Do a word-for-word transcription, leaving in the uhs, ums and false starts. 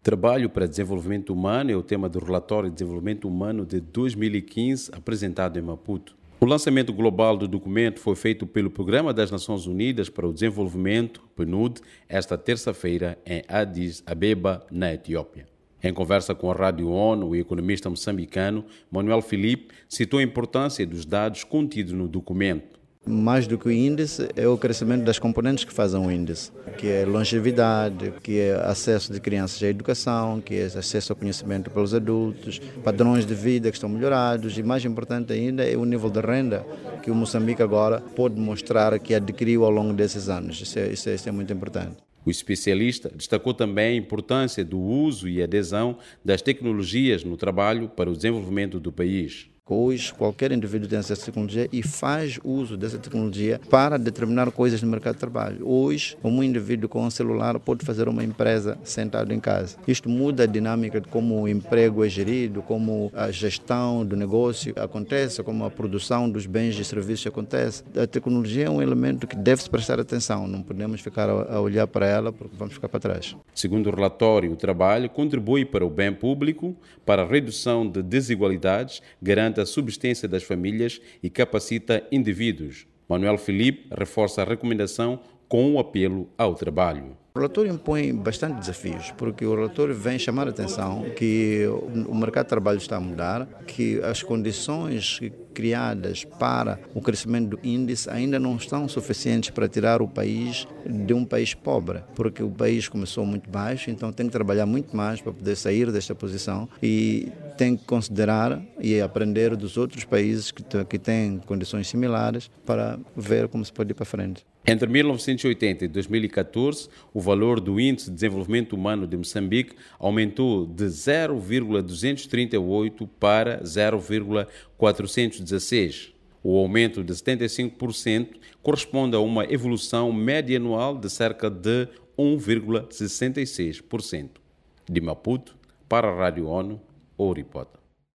Trabalho para Desenvolvimento Humano é o tema do relatório de Desenvolvimento Humano de dois mil e quinze, apresentado em Maputo. O lançamento global do documento foi feito pelo Programa das Nações Unidas para o Desenvolvimento, P N U D, esta terça-feira em Addis Abeba, na Etiópia. Em conversa com a Rádio ONU, o economista moçambicano Manuel Filipe citou a importância dos dados contidos no documento. Mais do que o índice, é o crescimento das componentes que fazem o índice, que é longevidade, que é acesso de crianças à educação, que é acesso ao conhecimento pelos adultos, padrões de vida que estão melhorados e, mais importante ainda, é o nível de renda que o Moçambique agora pode mostrar que adquiriu ao longo desses anos. Isso é, isso é, isso é muito importante. O especialista destacou também a importância do uso e adesão das tecnologias no trabalho para o desenvolvimento do país. Hoje, qualquer indivíduo tem acesso à tecnologia e faz uso dessa tecnologia para determinar coisas no mercado de trabalho. Hoje, um indivíduo com um celular pode fazer uma empresa sentado em casa. Isto muda a dinâmica de como o emprego é gerido, como a gestão do negócio acontece, como a produção dos bens e serviços acontece. A tecnologia é um elemento que deve-se prestar atenção. Não podemos ficar a olhar para ela porque vamos ficar para trás. Segundo o relatório, o trabalho contribui para o bem público, para a redução de desigualdades, garante a subsistência das famílias e capacita indivíduos. Manuel Filipe reforça a recomendação com o apelo ao trabalho. O relatório impõe bastante desafios, porque o relatório vem chamar a atenção que o mercado de trabalho está a mudar, que as condições criadas para o crescimento do índice ainda não estão suficientes para tirar o país de um país pobre, porque o país começou muito baixo, então tem que trabalhar muito mais para poder sair desta posição e tem que considerar e aprender dos outros países que, que têm condições similares para ver como se pode ir para frente. Entre mil novecentos e oitenta e dois mil e catorze, o valor do Índice de Desenvolvimento Humano de Moçambique aumentou de zero vírgula duzentos e trinta e oito para zero vírgula quatrocentos e dezesseis. O aumento de setenta e cinco por cento corresponde a uma evolução média anual de cerca de um vírgula sessenta e seis por cento. De Maputo, para a Rádio ONU, Ouripota.